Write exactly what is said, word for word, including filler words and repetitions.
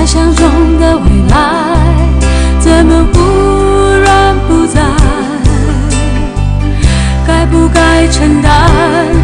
象中的未来怎么忽然不在？该不该承担